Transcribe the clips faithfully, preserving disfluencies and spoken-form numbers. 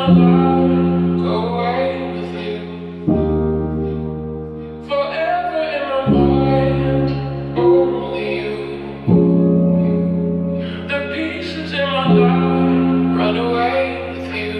my life, go away with you. Forever in my mind, only you. The pieces in my life run away with you.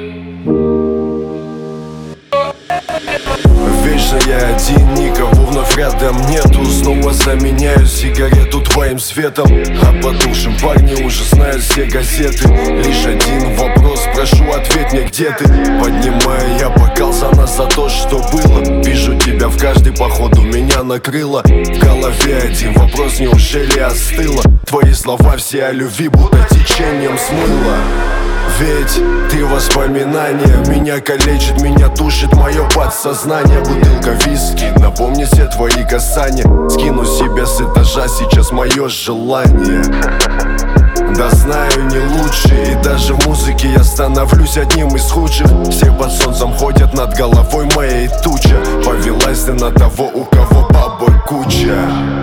Вечно я один, никого вновь рядом нету. Снова заменяю сигарету твоим светом. А потухшим парни уже знают все газеты. Лишь один вопрос, прошу, ответь мне, где ты? Поднимаю я бокал за нас, за то, что было. Вижу тебя в каждый поход, у меня накрыло. В голове один вопрос, неужели остыло? Твои слова все о любви будто течением смыло. Ведь ты воспоминание, меня калечит, меня душит мое подсознание. Бутылка виски, напомни все твои касания. Скину себе с этажа сейчас мое желание. Да знаю, не лучше, и даже в музыке я становлюсь одним из худших. Все под солнцем ходят над головой моей туча. Повелась ты на того, у кого бабы куча.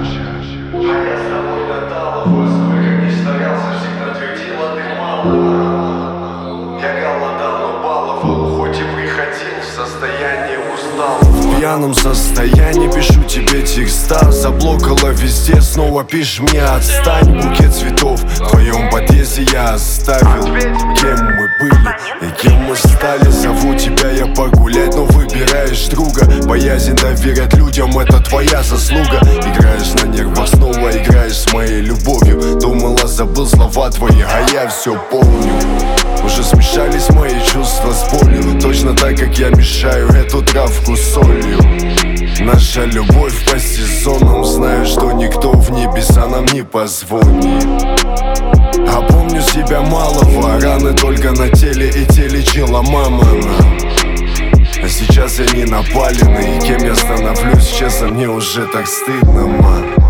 В пьяном состоянии пишу тебе текста. Заблокала везде, снова пишешь мне отстань. Букет цветов в твоем подъезде я оставил. Кем мы были и кем мы стали? Зову тебя я погулять, но выбираешь друга. Боязнь доверять людям, это твоя заслуга. Играешь на нервах, снова играешь с моей любовью. Думала, забыл слова твои, а я все помню. Уже смешались мои чувства с болью. Точно так, как я мешаю эту травку солью. Наша любовь по сезонам. Знаю, что никто в небеса нам не позвонит. А помню себя малого. Раны только на теле, и те лечила мама нам. А сейчас я не напаленный. И кем я становлюсь, честно, мне уже так стыдно, мам.